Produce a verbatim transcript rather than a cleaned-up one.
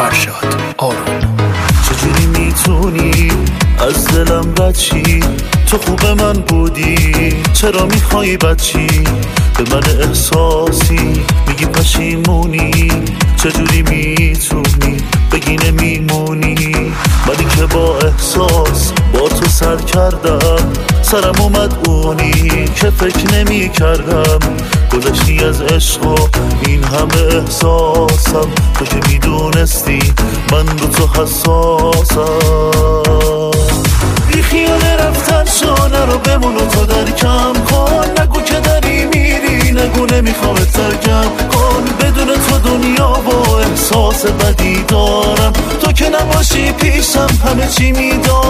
فرشاد آروم. چجوری میتونی از دلم رد شی؟ تو خوب من بودی، چرا میخوای بد شی؟ به من احساسی میگی پشیمونی، چجوری میتونی بگی نمیمونی؟ منی که با احساس با تو سر کردم، سرم اومد اونی که فکر نمی کردم. گذشتی از عشق و این همه احساسم، تو که میدونستی من رو تو حساسم. بی خیال رفتن شانه رو بمون و تو درکم کن، نگو که داری میری، نگو نمیخوام ترکم کن. بدون تو دنیا با احساس بدی دارم، تو که نباشی پیشم همه چی میدارم.